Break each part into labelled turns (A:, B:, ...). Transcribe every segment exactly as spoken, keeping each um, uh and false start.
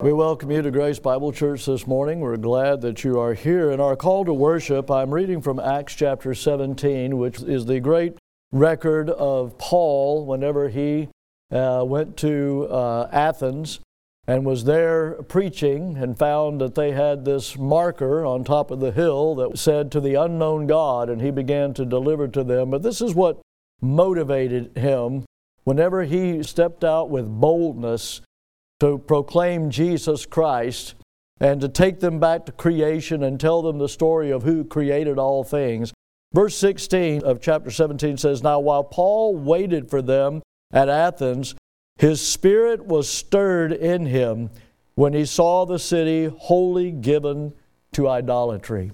A: We welcome you to Grace Bible Church this morning. We're glad that you are here. In our call to worship, I'm reading from Acts chapter seventeen, which is the great record of Paul whenever he uh, went to uh, Athens and was there preaching and found that they had this marker on top of the hill that said to the unknown God, and he began to deliver to them. But this is what motivated him whenever he stepped out with boldness to proclaim Jesus Christ and to take them back to creation and tell them the story of who created all things. Verse sixteen of chapter seventeen says, "Now while Paul waited for them at Athens, his spirit was stirred in him when he saw the city wholly given to idolatry."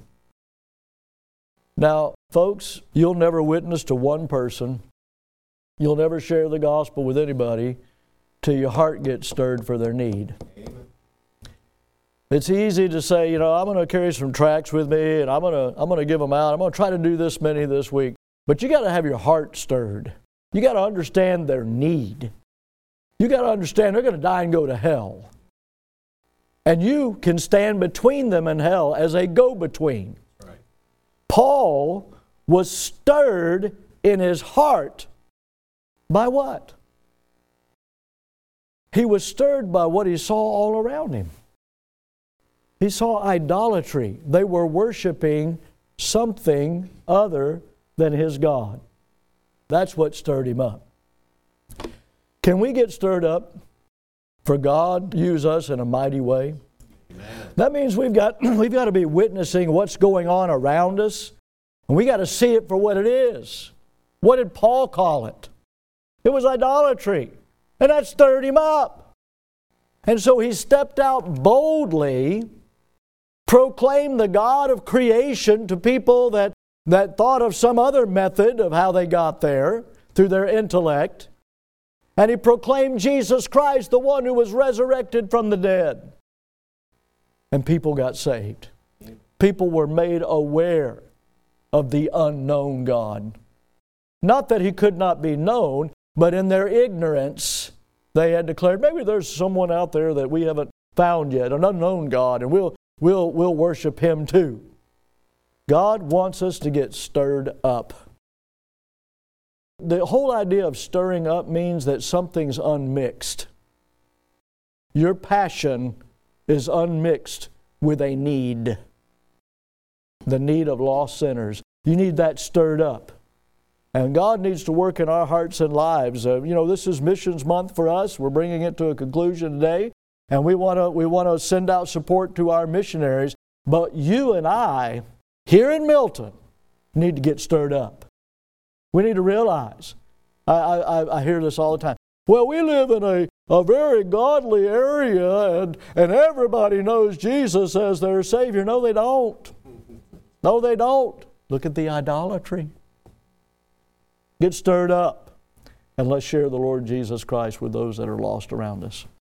A: Now, folks, you'll never witness to one person. You'll never share the gospel with anybody till your heart gets stirred for their need. Amen. It's easy to say, you know, I'm going to carry some tracts with me and I'm going to I'm going to give them out. I'm going to try to do this many this week. But you got to have your heart stirred. You got to understand their need. You got to understand they're going to die and go to hell. And you can stand between them and hell as a go-between. Right. Paul was stirred in his heart by what? He was stirred by what he saw all around him. He saw idolatry. They were worshiping something other than his God. That's what stirred him up. Can we get stirred up for God to use us in a mighty way? Amen. That means we've got, we've got to be witnessing what's going on around us, and we got to see it for what it is. What did Paul call it? It was idolatry. And that stirred him up. And so he stepped out boldly, proclaimed the God of creation to people that, that thought of some other method of how they got there through their intellect. And he proclaimed Jesus Christ, the one who was resurrected from the dead. And people got saved. People were made aware of the unknown God. Not that he could not be known, but in their ignorance, they had declared, maybe there's someone out there that we haven't found yet, an unknown God, and we'll, we'll, we'll worship Him too. God wants us to get stirred up. The whole idea of stirring up means that something's unmixed. Your passion is unmixed with a need. The need of lost sinners. You need that stirred up. And God needs to work in our hearts and lives. Uh, you know, this is Missions Month for us. We're bringing it to a conclusion today. And we want to we want to send out support to our missionaries. But you and I, here in Milton, need to get stirred up. We need to realize, I, I, I hear this all the time, well, we live in a, a very godly area and, and everybody knows Jesus as their Savior. No, they don't. No, they don't. Look at the idolatry. Get stirred up, and let's share the Lord Jesus Christ with those that are lost around us.